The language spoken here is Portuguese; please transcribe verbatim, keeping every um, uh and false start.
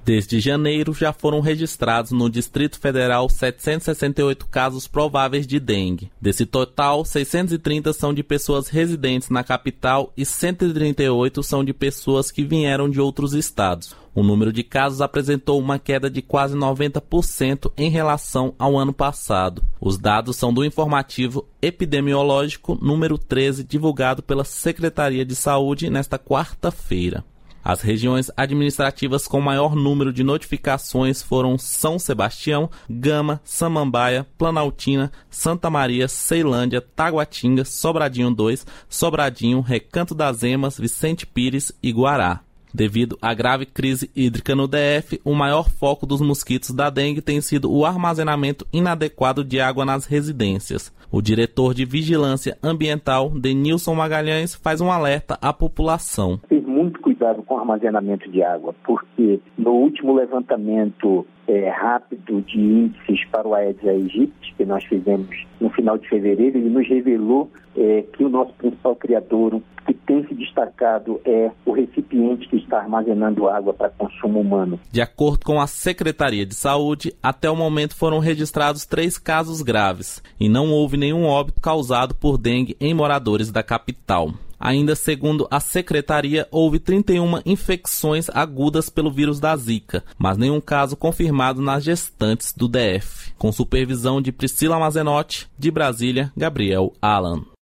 Desde janeiro, já foram registrados no Distrito Federal setecentos e sessenta e oito casos prováveis de dengue. Desse total, seiscentos e trinta são de pessoas residentes na capital e cento e trinta e oito são de pessoas que vieram de outros estados. O número de casos apresentou uma queda de quase noventa por cento em relação ao ano passado. Os dados são do informativo epidemiológico número treze, divulgado pela Secretaria de Saúde nesta quarta-feira. As regiões administrativas com maior número de notificações foram São Sebastião, Gama, Samambaia, Planaltina, Santa Maria, Ceilândia, Taguatinga, Sobradinho dois, Sobradinho, Recanto das Emas, Vicente Pires e Guará. Devido à grave crise hídrica no D F, o maior foco dos mosquitos da dengue tem sido o armazenamento inadequado de água nas residências. O diretor de Vigilância Ambiental, Denilson Magalhães, faz um alerta à população. Ter muito cuidado com o armazenamento de água, porque no último levantamento é, rápido de índices para o Aedes aegypti, que nós fizemos no final de fevereiro, ele nos revelou é, que o nosso principal criador, que tem se destacado, é o recipiente que está armazenando água para consumo humano. De acordo com a Secretaria de Saúde, até o momento foram registrados três casos graves e não houve nenhum óbito causado por dengue em moradores da capital. Ainda segundo a Secretaria, houve trinta e uma infecções agudas pelo vírus da Zika, mas nenhum caso confirmado nas gestantes do D F. Com supervisão de Priscila Mazenotti, de Brasília, Gabriel Alan.